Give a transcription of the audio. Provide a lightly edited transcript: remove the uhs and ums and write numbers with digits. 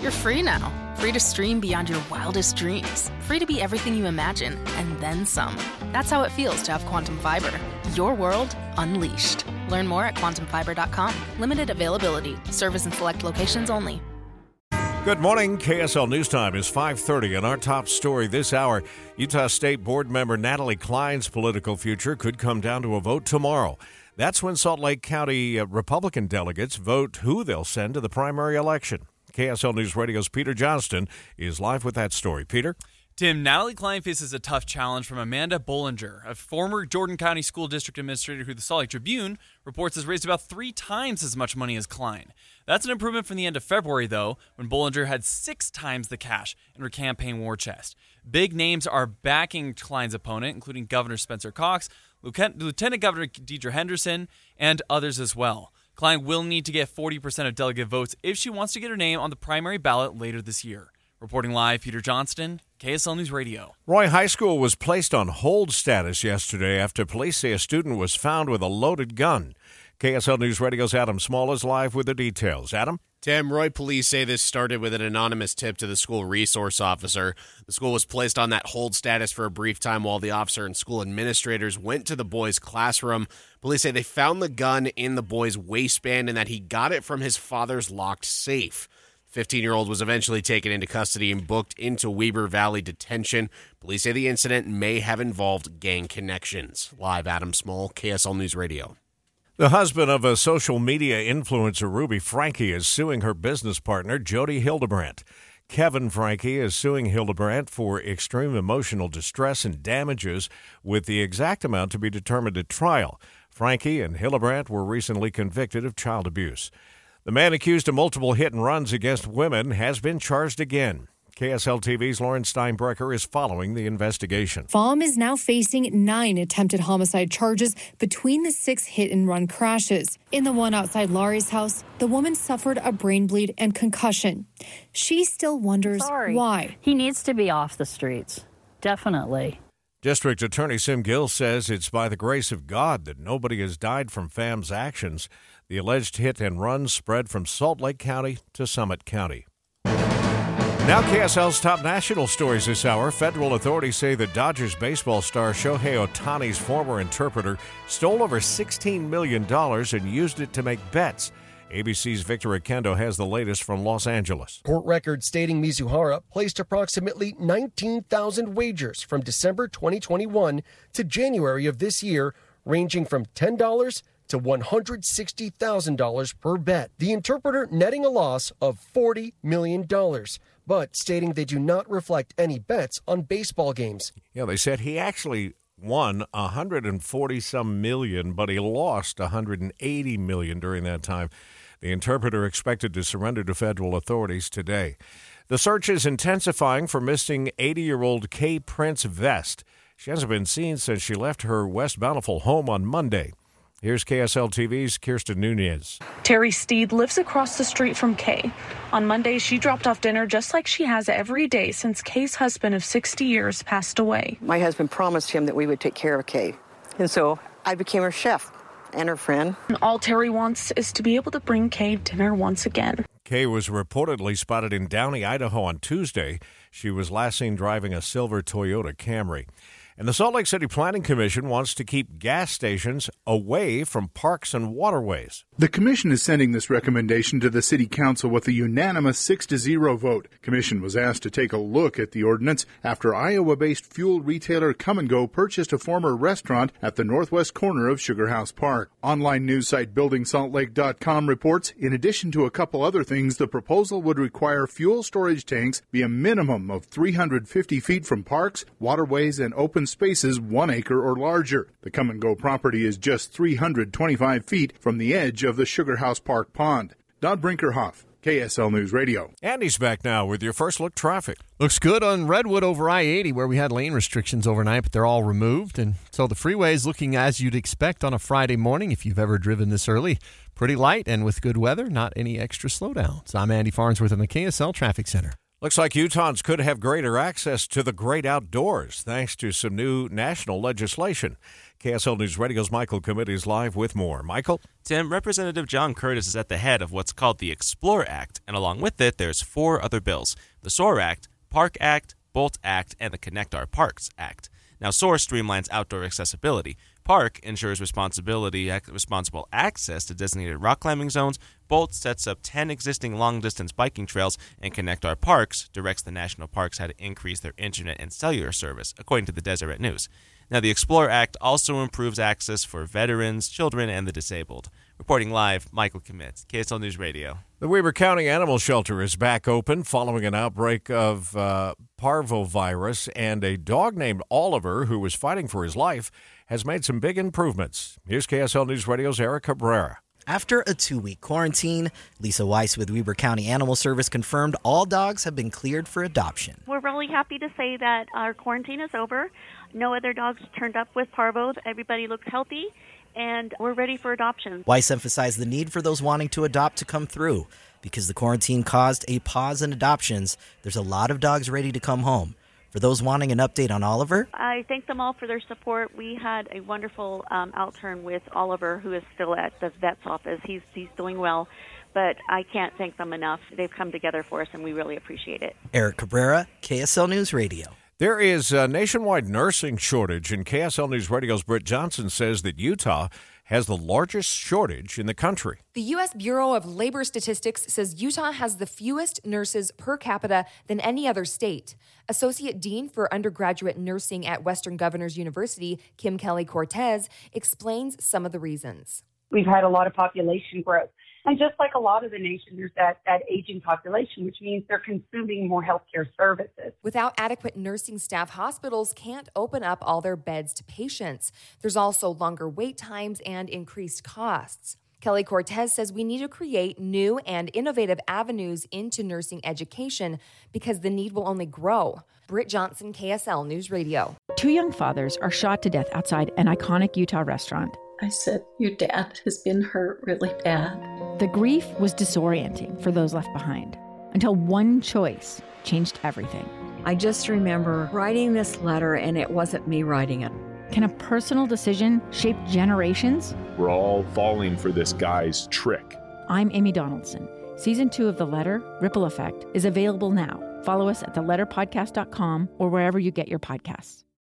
You're free now. Free to stream beyond your wildest dreams. Free to be everything you imagine, and then some. That's how it feels to have Quantum Fiber. Your world unleashed. Learn more at quantumfiber.com. Limited availability. Service in select locations only. Good morning. KSL News Time is 5:30, and our top story this hour, Utah State Board member Natalie Klein's political future could come down to a vote tomorrow. That's when Salt Lake County Republican delegates vote who they'll send to the primary election. KSL News Radio's Peter Johnston is live with that story. Peter? Tim, Natalie Klein faces a tough challenge from Amanda Bollinger, a former Jordan County School District administrator who the Salt Lake Tribune reports has raised about 3 times as much money as Klein. That's an improvement from the end of February, though, when Bollinger had 6 times the cash in her campaign war chest. Big names are backing Klein's opponent, including Governor Spencer Cox, Lieutenant Governor Deidre Henderson, and others as well. Klein will need to get 40% of delegate votes if she wants to get her name on the primary ballot later this year. Reporting live, Peter Johnston, KSL News Radio. Roy High School was placed on hold status yesterday after police say a student was found with a loaded gun. KSL News Radio's Adam Small is live with the details. Adam? Tim, Roy police say this started with an anonymous tip to the school resource officer. The school was placed on that hold status for a brief time while the officer and school administrators went to the boy's classroom. Police say they found the gun in the boy's waistband and that he got it from his father's locked safe. 15-year-old was eventually taken into custody and booked into Weber Valley detention. Police say the incident may have involved gang connections. Live, Adam Small, KSL News Radio. The husband of a social media influencer, Ruby Franke, is suing her business partner, Jody Hildebrandt. Kevin Franke is suing Hildebrandt for extreme emotional distress and damages, with the exact amount to be determined at trial. Franke and Hildebrandt were recently convicted of child abuse. The man accused of multiple hit and runs against women has been charged again. KSL TV's Lauren Steinbrecher is following the investigation. Fahm is now facing 9 attempted homicide charges between the 6 hit-and-run crashes. In the one outside Laurie's house, the woman suffered a brain bleed and concussion. She still wonders why. He needs to be off the streets. Definitely. District Attorney Sim Gill says it's by the grace of God that nobody has died from Fam's actions. The alleged hit and run spread from Salt Lake County to Summit County. Now KSL's top national stories this hour. Federal authorities say the Dodgers baseball star Shohei Ohtani's former interpreter stole over $16 million and used it to make bets. ABC's Victor Akendo has the latest from Los Angeles. Court records stating Mizuhara placed approximately 19,000 wagers from December 2021 to January of this year, ranging from $10 to $160,000 per bet. The interpreter netting a loss of $40 million. But stating they do not reflect any bets on baseball games. Yeah, they said he actually won 140-some million, but he lost $180 million during that time. The interpreter expected to surrender to federal authorities today. The search is intensifying for missing 80-year-old Kay Prince Vest. She hasn't been seen since she left her West Bountiful home on Monday. Here's KSL TV's Kirsten Nunez. Terry Steed lives across the street from Kay. On Monday, she dropped off dinner just like she has every day since Kay's husband of 60 years passed away. My husband promised him that we would take care of Kay. And so I became her chef and her friend. And all Terry wants is to be able to bring Kay dinner once again. Kay was reportedly spotted in Downey, Idaho on Tuesday. She was last seen driving a silver Toyota Camry. And the Salt Lake City Planning Commission wants to keep gas stations away from parks and waterways. The commission is sending this recommendation to the City Council with a unanimous 6-0 vote. Commission was asked to take a look at the ordinance after Iowa-based fuel retailer Come & Go purchased a former restaurant at the northwest corner of Sugar House Park. Online news site BuildingSaltLake.com reports, in addition to a couple other things, the proposal would require fuel storage tanks be a minimum of 350 feet from parks, waterways, and open spaces 1 acre or larger. The Come & Go property is just 325 feet from the edge of the Sugar House Park pond. Dodd Brinkerhoff, KSL News Radio. Andy's back now with your first look traffic. Looks good on Redwood over I-80 where we had lane restrictions overnight, but they're all removed. And so the freeway is looking as you'd expect on a Friday morning if you've ever driven this early. Pretty light and with good weather, not any extra slowdowns. I'm Andy Farnsworth in the KSL Traffic Center. Looks like Utahns could have greater access to the great outdoors thanks to some new national legislation. KSL News Radio's Michael Committee is live with more. Michael? Tim, Representative John Curtis is at the head of what's called the Explore Act, and along with it, there's 4 other bills: the SOAR Act, Park Act, Bolt Act, and the Connect Our Parks Act. Now, SOAR streamlines outdoor accessibility. Park ensures responsible access to designated rock climbing zones. Bolt sets up 10 existing long-distance biking trails, and Connect Our Parks directs the national parks how to increase their internet and cellular service, according to the Deseret News. Now, the Explore Act also improves access for veterans, children, and the disabled. Reporting live, Michael Commits, KSL News Radio. The Weber County Animal Shelter is back open following an outbreak of parvovirus, and a dog named Oliver, who was fighting for his life, has made some big improvements. Here's KSL News Radio's Eric Cabrera. After a 2-week quarantine, Lisa Weiss with Weber County Animal Service confirmed all dogs have been cleared for adoption. We're really happy to say that our quarantine is over. No other dogs turned up with parvo. Everybody looks healthy, and we're ready for adoption. Weiss emphasized the need for those wanting to adopt to come through. Because the quarantine caused a pause in adoptions, there's a lot of dogs ready to come home. For those wanting an update on Oliver, I thank them all for their support. We had a wonderful outturn with Oliver, who is still at the vet's office. He's doing well, but I can't thank them enough. They've come together for us, and we really appreciate it. Eric Cabrera, KSL News Radio. There is a nationwide nursing shortage, and KSL News Radio's Britt Johnson says that Utah has the largest shortage in the country. The U.S. Bureau of Labor Statistics says Utah has the fewest nurses per capita than any other state. Associate Dean for Undergraduate Nursing at Western Governors University, Kim Kelly Cortez, explains some of the reasons. We've had a lot of population growth. And just like a lot of the nation, there's that aging population, which means they're consuming more healthcare services. Without adequate nursing staff, hospitals can't open up all their beds to patients. There's also longer wait times and increased costs. Kelly Cortez says we need to create new and innovative avenues into nursing education because the need will only grow. Britt Johnson, KSL News Radio. 2 young fathers are shot to death outside an iconic Utah restaurant. I said, your dad has been hurt really bad. The grief was disorienting for those left behind until one choice changed everything. I just remember writing this letter, and it wasn't me writing it. Can a personal decision shape generations? We're all falling for this guy's trick. I'm Amy Donaldson. Season 2 of The Letter, Ripple Effect, is available now. Follow us at theletterpodcast.com or wherever you get your podcasts.